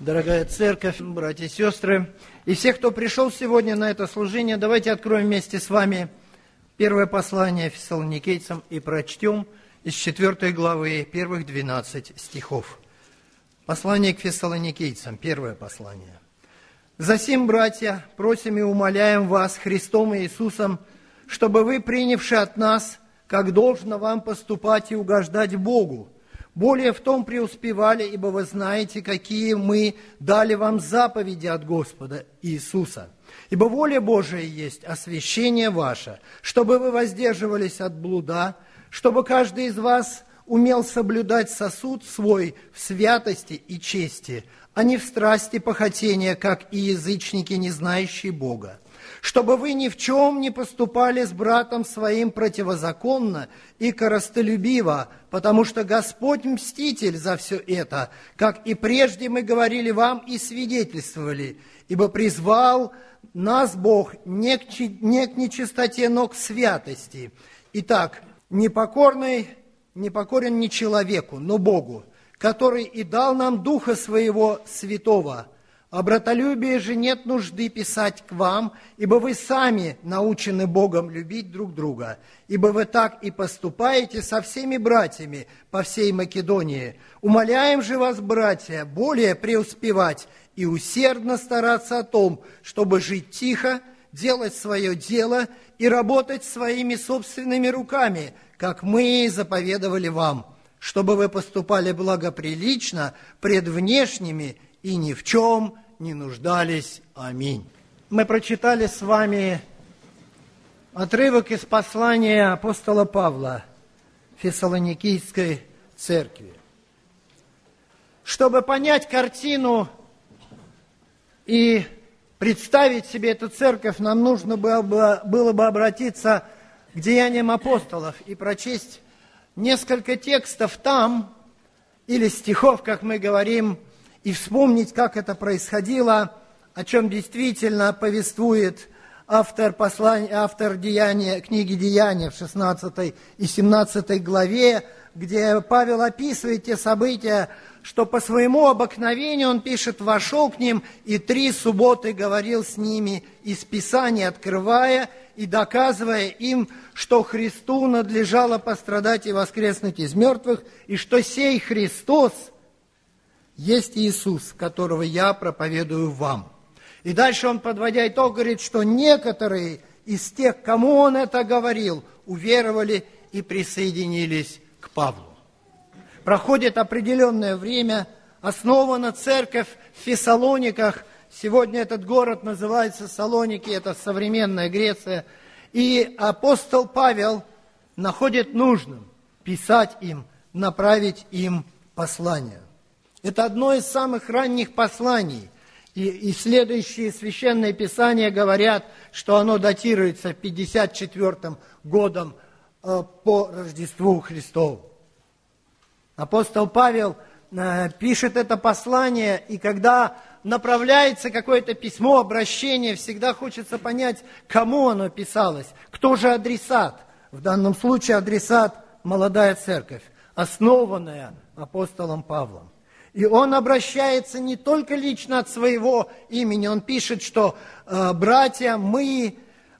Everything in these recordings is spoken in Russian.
Дорогая церковь, братья и сестры, и все, кто пришел сегодня на это служение, давайте откроем вместе с вами первое послание Фессалоникийцам и прочтем из 4 главы первых 12 стихов. Послание к Фессалоникийцам, первое послание. «Засим, братья, просим и умоляем вас Христом и Иисусом, чтобы вы, принявши от нас, как должно вам поступать и угождать Богу, более в том преуспевали, ибо вы знаете, какие мы дали вам заповеди от Господа Иисуса. Ибо воля Божия есть освящение ваше, чтобы вы воздерживались от блуда, чтобы каждый из вас умел соблюдать сосуд свой в святости и чести, а не в страсти похотения, как и язычники, не знающие Бога. Чтобы вы ни в чем не поступали с братом своим противозаконно и корыстолюбиво, потому что Господь мститель за все это, как и прежде мы говорили вам и свидетельствовали, ибо призвал нас Бог не к нечистоте, но к святости. Итак, непокорен не человеку, но Богу, который и дал нам Духа Своего Святого. О братолюбии же нет нужды писать к вам, ибо вы сами научены Богом любить друг друга, ибо вы так и поступаете со всеми братьями по всей Македонии. Умоляем же вас, братья, более преуспевать и усердно стараться о том, чтобы жить тихо, делать свое дело и работать своими собственными руками, как мы заповедовали вам, чтобы вы поступали благоприлично пред внешними и ни в чем не нуждались. Аминь. Мы прочитали с вами отрывок из послания апостола Павла Фессалоникийской церкви. Чтобы понять картину и представить себе эту церковь, нам нужно было бы обратиться к Деяниям апостолов и прочесть несколько текстов там, или стихов, как мы говорим, и вспомнить, как это происходило, о чем действительно повествует автор книги «Деяния» в 16 и 17 главе, где Павел описывает те события, что по своему обыкновению он пишет, вошел к ним и 3 субботы говорил с ними из Писания, открывая и доказывая им, что Христу надлежало пострадать и воскреснуть из мертвых, и что сей Христос есть Иисус, которого я проповедую вам. И дальше он, подводя итог, говорит, что некоторые из тех, кому он это говорил, уверовали и присоединились к Павлу. Проходит определенное время, основана церковь в Фессалониках. Сегодня этот город называется Салоники, это современная Греция. И апостол Павел находит нужным писать им, направить им послание. Это одно из самых ранних посланий. И следующие священные писания говорят, что оно датируется 54 годом по Рождеству Христову. Апостол Павел пишет это послание, и когда направляется какое-то письмо, обращение, всегда хочется понять, кому оно писалось, кто же адресат. В данном случае адресат – молодая церковь, основанная апостолом Павлом. И он обращается не только лично от своего имени, он пишет, что «братья, мы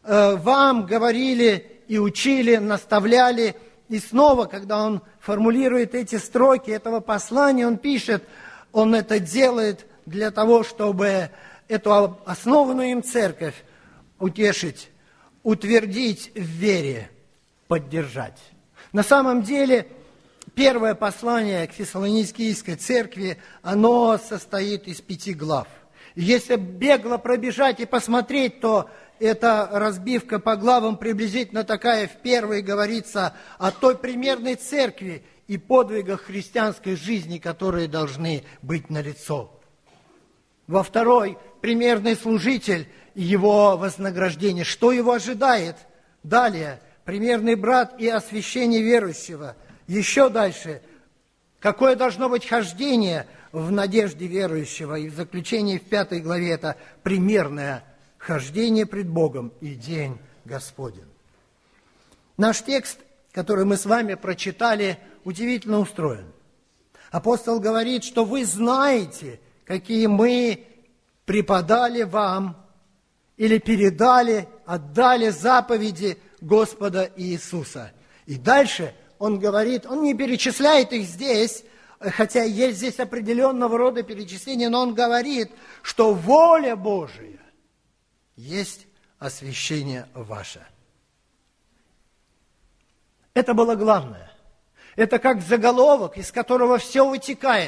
вам говорили и учили, наставляли». И снова, когда он формулирует эти строки этого послания, он пишет, он это делает для того, чтобы эту основанную им церковь утешить, утвердить в вере, поддержать. На самом деле, первое послание к Фессалоникийской церкви, оно состоит из 5 глав. Если бегло пробежать и посмотреть, то эта разбивка по главам приблизительно такая. В первой говорится о той примерной церкви и подвигах христианской жизни, которые должны быть налицо. Во второй – примерный служитель и его вознаграждение, что его ожидает. Далее – примерный брат и освящение верующего. Еще дальше – какое должно быть хождение в надежде верующего. И в заключении в 5 главе это примерное хождение пред Богом и день Господень. Наш текст, который мы с вами прочитали, удивительно устроен. Апостол говорит, что вы знаете, какие мы преподали вам или передали, отдали заповеди Господа Иисуса. И дальше он говорит, он не перечисляет их здесь, хотя есть здесь определенного рода перечисления, но он говорит, что воля Божия есть освящение ваше. Это было главное. Это как заголовок, из которого все вытекает.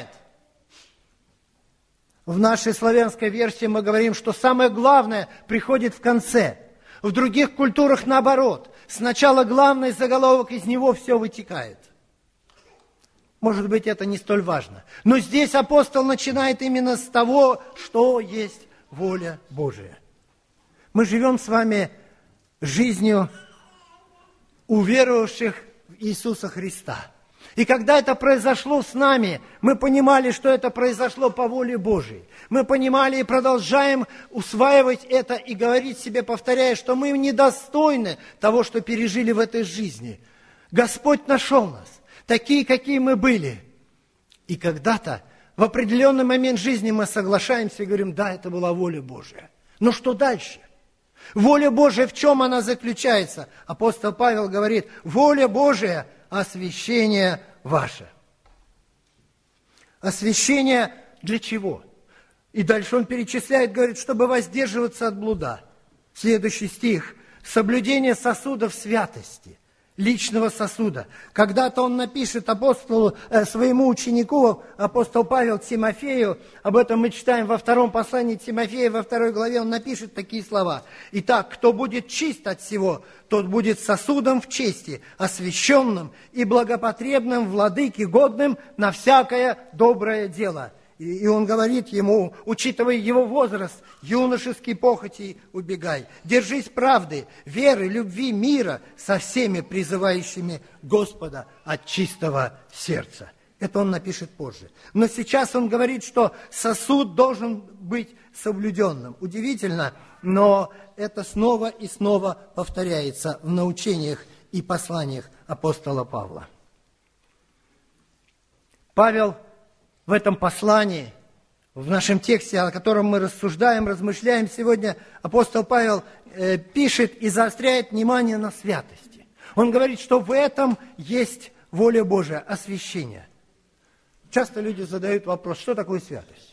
В нашей славянской версии мы говорим, что самое главное приходит в конце. В других культурах наоборот. Сначала главный заголовок, из него все вытекает. Может быть, это не столь важно. Но здесь апостол начинает именно с того, что есть воля Божия. Мы живем с вами жизнью уверовавших в Иисуса Христа. И когда это произошло с нами, мы понимали, что это произошло по воле Божией. Мы понимали и продолжаем усваивать это и говорить себе, повторяя, что мы недостойны того, что пережили в этой жизни. Господь нашел нас, такие, какие мы были. И когда-то, в определенный момент жизни мы соглашаемся и говорим, да, это была воля Божия. Но что дальше? Воля Божия, в чем она заключается? Апостол Павел говорит, воля Божия – освящение ваше. Освящение для чего? И дальше он перечисляет, говорит, чтобы воздерживаться от блуда. Следующий стих. Соблюдение сосудов святости, личного сосуда. Когда-то он напишет апостолу, своему ученику, апостол Павел Тимофею, об этом мы читаем во втором послании Тимофея, во 2 главе, он напишет такие слова. «Итак, кто будет чист от всего, тот будет сосудом в чести, освященным и благопотребным владыке, годным на всякое доброе дело». И он говорит ему, учитывая его возраст, юношеский похоти убегай. Держись правды, веры, любви, мира со всеми призывающими Господа от чистого сердца. Это он напишет позже. Но сейчас он говорит, что сосуд должен быть соблюденным. Удивительно, но это снова и снова повторяется в научениях и посланиях апостола Павла. Павел в этом послании, в нашем тексте, о котором мы рассуждаем, размышляем сегодня, апостол Павел пишет и заостряет внимание на святости. Он говорит, что в этом есть воля Божия, освящение. Часто люди задают вопрос, что такое святость?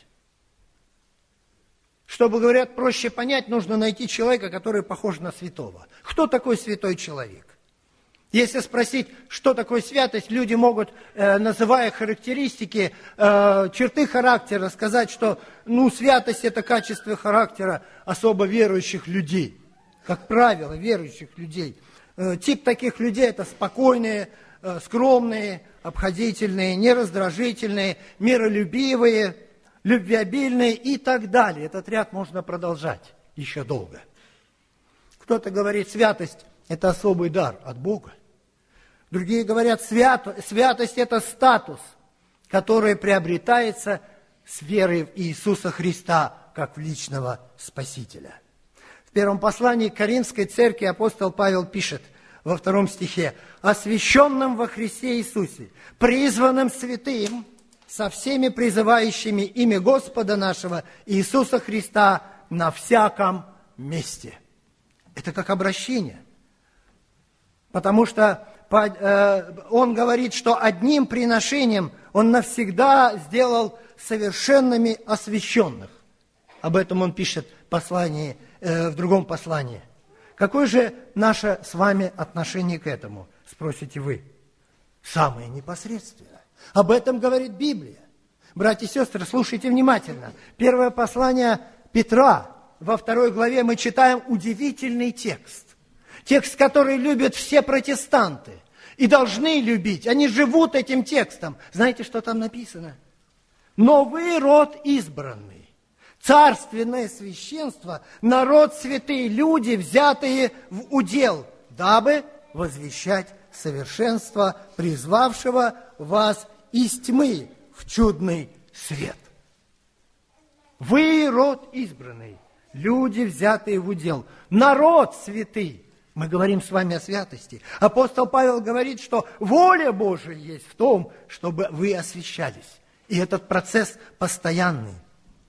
Чтобы, говорят, проще понять, нужно найти человека, который похож на святого. Кто такой святой человек? Если спросить, что такое святость, люди могут, называя характеристики, черты характера, сказать, что святость – это качество характера особо верующих людей. Как правило, верующих людей. Тип таких людей – это спокойные, скромные, обходительные, нераздражительные, миролюбивые, любвеобильные и так далее. Этот ряд можно продолжать еще долго. Кто-то говорит, святость – это особый дар от Бога. Другие говорят, святость – это статус, который приобретается с верой в Иисуса Христа, как в личного Спасителя. В первом послании к Коринфской церкви апостол Павел пишет во 2 стихе, «Освященным во Христе Иисусе, призванным святым, со всеми призывающими имя Господа нашего Иисуса Христа на всяком месте». Это как обращение. Потому что он говорит, что одним приношением он навсегда сделал совершенными освященных. Об этом он пишет в другом послании. Какое же наше с вами отношение к этому, спросите вы? Самое непосредственное. Об этом говорит Библия. Братья и сестры, слушайте внимательно. Первое послание Петра, во 2 главе мы читаем удивительный текст. Текст, который любят все протестанты и должны любить. Они живут этим текстом. Знаете, что там написано? «Но вы род избранный, царственное священство, народ святые, люди, взятые в удел, дабы возвещать совершенство призвавшего вас из тьмы в чудный свет». Вы род избранный, люди, взятые в удел, народ святый. Мы говорим с вами о святости. Апостол Павел говорит, что воля Божия есть в том, чтобы вы освящались. И этот процесс постоянный.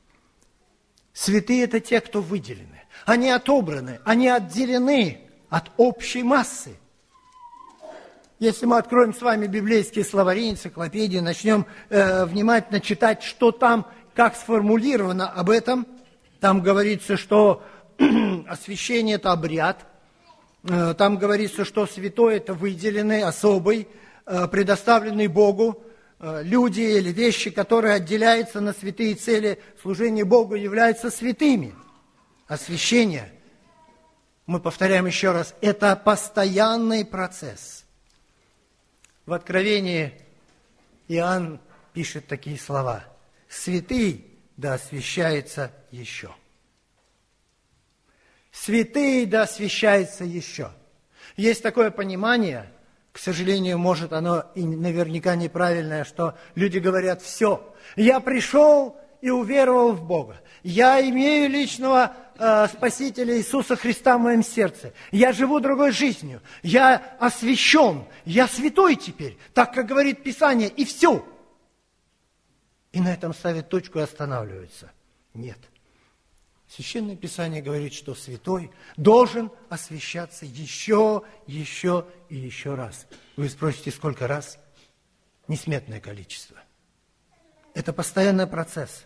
Святые – это те, кто выделены. Они отобраны, они отделены от общей массы. Если мы откроем с вами библейские словари, энциклопедии, начнем внимательно читать, что там, как сформулировано об этом, там говорится, что освящение – это обряд, там говорится, что святой – это выделенный, особый, предоставленный Богу, люди или вещи, которые отделяются на святые цели служения Богу, являются святыми. Освящение, мы повторяем еще раз, это постоянный процесс. В Откровении Иоанн пишет такие слова: «Святый да освящается еще». Святый да освящается еще. Есть такое понимание, к сожалению, может, оно и наверняка неправильное, что люди говорят: все, я пришел и уверовал в Бога. Я имею личного Спасителя Иисуса Христа в моем сердце. Я живу другой жизнью. Я освящен. Я святой теперь, так как говорит Писание, и все. И на этом ставят точку и останавливаются. Нет. Священное Писание говорит, что святой должен освящаться еще и еще раз. Вы спросите, сколько раз? Несметное количество. Это постоянный процесс.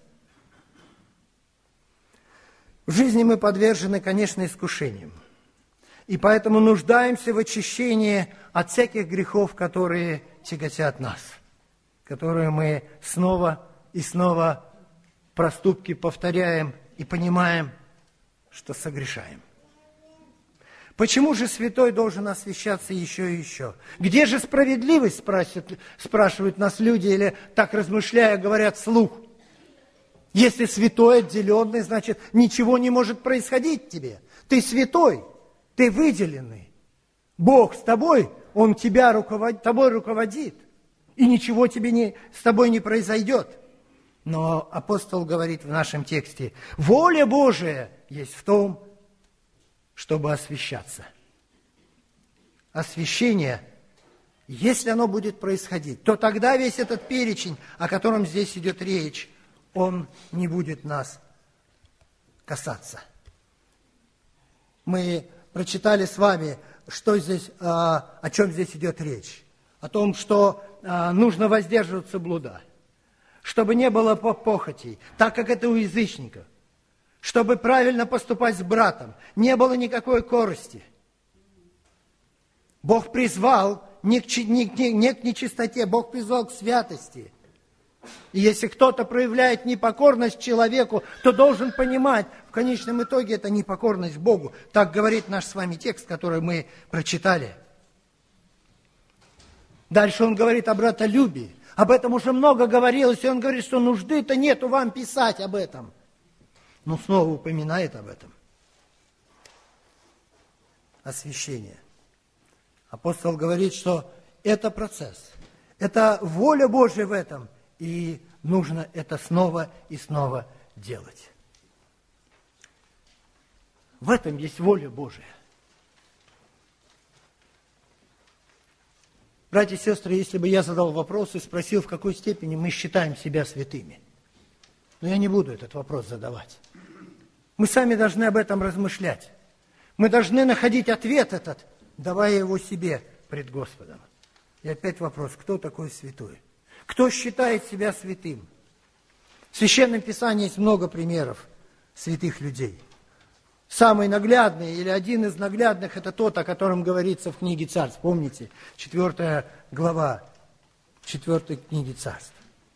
В жизни мы подвержены, конечно, искушениям. И поэтому нуждаемся в очищении от всяких грехов, которые тяготят нас, которые мы снова и снова проступки повторяем и понимаем, что согрешаем. Почему же святой должен освящаться еще и еще? Где же справедливость, спрашивают нас люди, или так размышляя, говорят вслух. Если святой, отделенный, значит, ничего не может происходить тебе. Ты святой, ты выделенный. Бог с тобой, Он тобой руководит. И ничего с тобой не произойдет. Но апостол говорит в нашем тексте: воля Божия есть в том, чтобы освящаться. Освящение, если оно будет происходить, то тогда весь этот перечень, о котором здесь идет речь, он не будет нас касаться. Мы прочитали с вами, о чем здесь идет речь. О том, что нужно воздерживаться блуда, чтобы не было похотей, так как это у язычников, чтобы правильно поступать с братом, не было никакой корысти. Бог призвал не к нечистоте, Бог призвал к святости. И если кто-то проявляет непокорность человеку, то должен понимать, в конечном итоге это непокорность Богу. Так говорит наш с вами текст, который мы прочитали. Дальше он говорит о братолюбии. Об этом уже много говорилось, и он говорит, что нужды-то нету вам писать об этом. Но снова упоминает об этом. Освящение. Апостол говорит, что это процесс. Это воля Божья в этом. И нужно это снова и снова делать. В этом есть воля Божия. Братья и сестры, если бы я задал вопрос и спросил, в какой степени мы считаем себя святыми, но я не буду этот вопрос задавать. Мы сами должны об этом размышлять. Мы должны находить ответ этот, давая его себе пред Господом. И опять вопрос, кто такой святой? Кто считает себя святым? В Священном Писании есть много примеров святых людей. Самый наглядный, или один из наглядных, это тот, о котором говорится в книге Царств. Помните, 4 глава 4 книги Царств.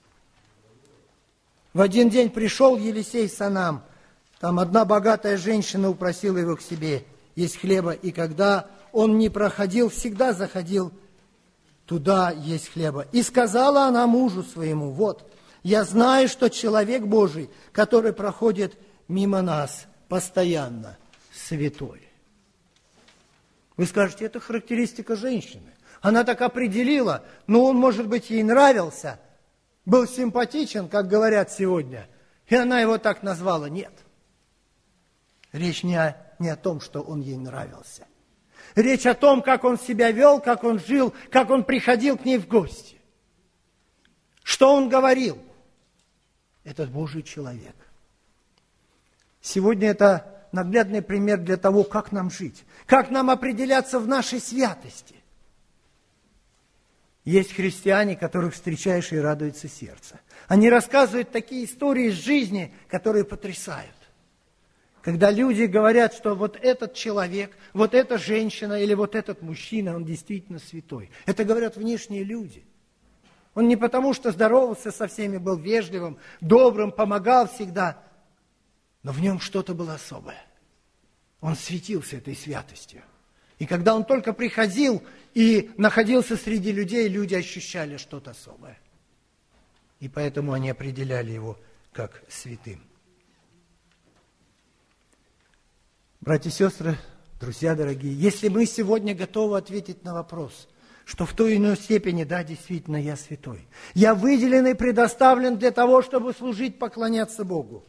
В один день пришел Елисей Санам. Там одна богатая женщина упросила его к себе есть хлеба. И когда он не проходил, всегда заходил туда есть хлеба. И сказала она мужу своему: вот, я знаю, что человек Божий, который проходит мимо нас постоянно, святой. Вы скажете, это характеристика женщины. Она так определила, но он, может быть, ей нравился, был симпатичен, как говорят сегодня, и она его так назвала. Нет. Речь не о том, что он ей нравился. Речь о том, как он себя вел, как он жил, как он приходил к ней в гости. Что он говорил? Этот Божий человек. Сегодня это наглядный пример для того, как нам жить, как нам определяться в нашей святости. Есть христиане, которых встречаешь и радуется сердце. Они рассказывают такие истории из жизни, которые потрясают. Когда люди говорят, что вот этот человек, вот эта женщина или вот этот мужчина, он действительно святой. Это говорят внешние люди. Он не потому, что здоровался со всеми, был вежливым, добрым, помогал всегда, но в нем что-то было особое. Он светился этой святостью. И когда он только приходил и находился среди людей, люди ощущали что-то особое. И поэтому они определяли его как святым. Братья и сестры, друзья дорогие, если мы сегодня готовы ответить на вопрос, что в той или иной степени, да, действительно, я святой. Я выделен и предоставлен для того, чтобы служить, поклоняться Богу.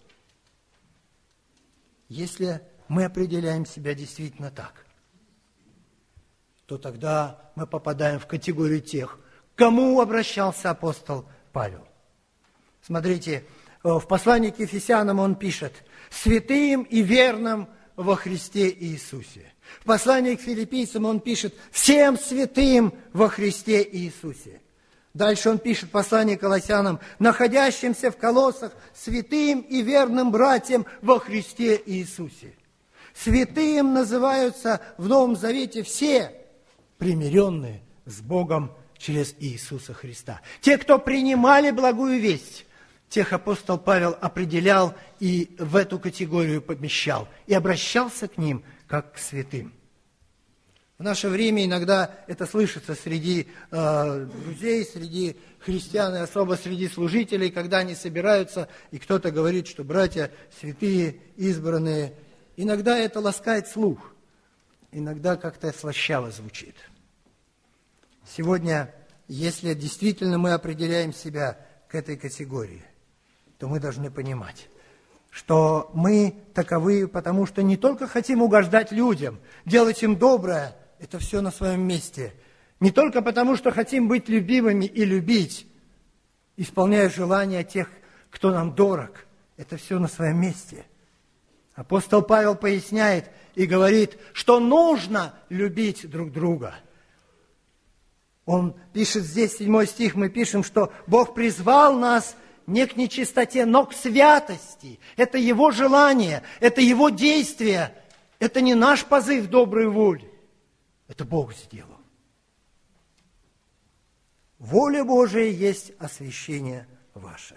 Если мы определяем себя действительно так, то тогда мы попадаем в категорию тех, к кому обращался апостол Павел. Смотрите, в послании к Ефесянам он пишет: «Святым и верным во Христе Иисусе». В послании к Филиппийцам он пишет: «Всем святым во Христе Иисусе». Дальше он пишет послание к Колоссянам: «Находящимся в Колоссах, святым и верным братьям во Христе Иисусе». Святым называются в Новом Завете все примиренные с Богом через Иисуса Христа. Те, кто принимали благую весть, тех апостол Павел определял и в эту категорию помещал, и обращался к ним как к святым. В наше время иногда это слышится среди друзей, среди христиан, и особо среди служителей, когда они собираются, и кто-то говорит, что братья святые, избранные. Иногда это ласкает слух, иногда как-то слащаво звучит. Сегодня, если действительно мы определяем себя к этой категории, то мы должны понимать, что мы таковы, потому что не только хотим угождать людям, делать им доброе, это все на своем месте. Не только потому, что хотим быть любимыми и любить, исполняя желания тех, кто нам дорог, это все на своем месте. Апостол Павел поясняет и говорит, что нужно любить друг друга. Он пишет здесь, 7 стих, мы пишем, что Бог призвал нас не к нечистоте, но к святости. Это Его желание, это Его действие. Это не наш позыв доброй воли. Это Бог сделал. Воля Божия есть освящение ваше.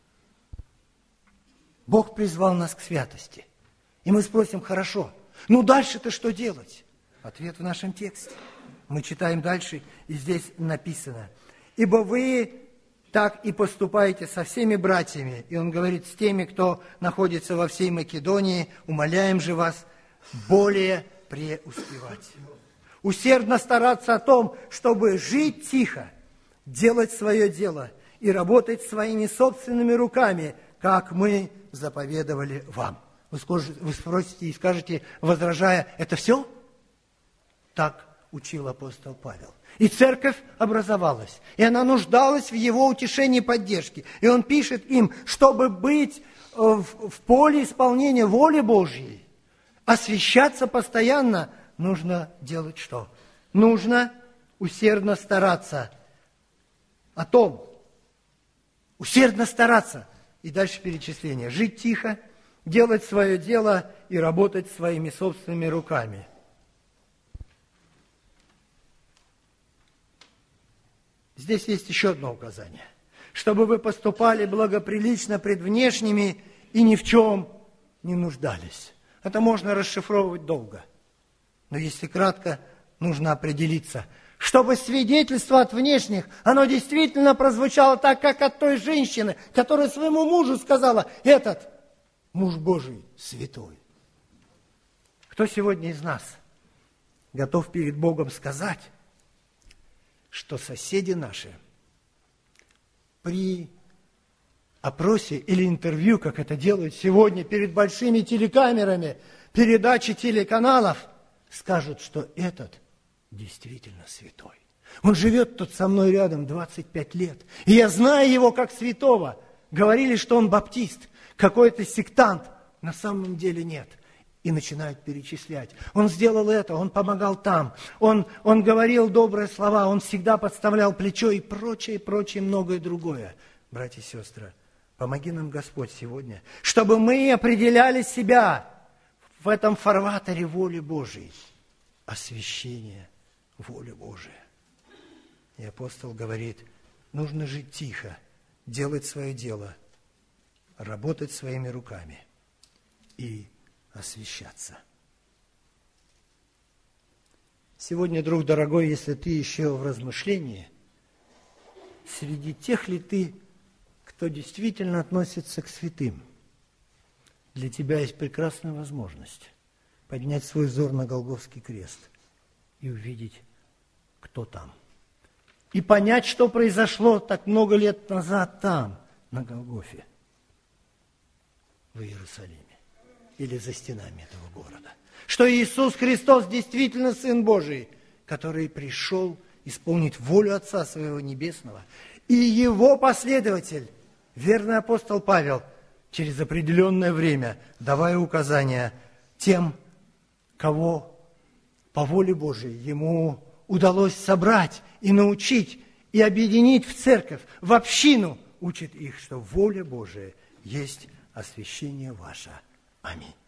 Бог призвал нас к святости. И мы спросим, хорошо, ну дальше-то что делать? Ответ в нашем тексте. Мы читаем дальше, и здесь написано: «Ибо вы так и поступаете со всеми братьями». И он говорит, с теми, кто находится во всей Македонии, умоляем же вас более преуспевать. Усердно стараться о том, чтобы жить тихо, делать свое дело и работать своими собственными руками, как мы заповедовали вам. Вы спросите и скажете, возражая, это все? Так учил апостол Павел. И церковь образовалась, и она нуждалась в его утешении и поддержке. И он пишет им, чтобы быть в поле исполнения воли Божьей, освящаться постоянно, нужно делать что? Нужно усердно стараться о том, усердно стараться, и дальше перечисление, жить тихо, делать свое дело и работать своими собственными руками. Здесь есть еще одно указание. Чтобы вы поступали благоприлично пред внешними и ни в чем не нуждались. Это можно расшифровывать долго. Но если кратко, нужно определиться, чтобы свидетельство от внешних, оно действительно прозвучало так, как от той женщины, которая своему мужу сказала, этот муж Божий святой. Кто сегодня из нас готов перед Богом сказать, что соседи наши при опросе или интервью, как это делают сегодня перед большими телекамерами, передачи телеканалов, скажут, что этот действительно святой. Он живет тут со мной рядом 25 лет, и я знаю его как святого. Говорили, что он баптист, какой-то сектант, На самом деле нет. И начинают перечислять. Он сделал это, он помогал там, он говорил добрые слова, он всегда подставлял плечо и прочее, многое другое. Братья и сестры, помоги нам, Господь, сегодня, чтобы мы определяли себя в этом фарватере воли Божией, освящение воли Божией. И апостол говорит, нужно жить тихо, делать свое дело, работать своими руками и освящаться. Сегодня, друг дорогой, если ты еще в размышлении, среди тех ли ты, кто действительно относится к святым, для тебя есть прекрасная возможность поднять свой взор на Голгофский крест и увидеть, кто там. И понять, что произошло так много лет назад там, на Голгофе, в Иерусалиме или за стенами этого города. Что Иисус Христос действительно Сын Божий, который пришел исполнить волю Отца Своего Небесного. И Его последователь, верный апостол Павел, через определенное время, давая указания тем, кого по воле Божией ему удалось собрать и научить, и объединить в церковь, в общину, учит их, что воля Божия есть освящение ваше. Аминь.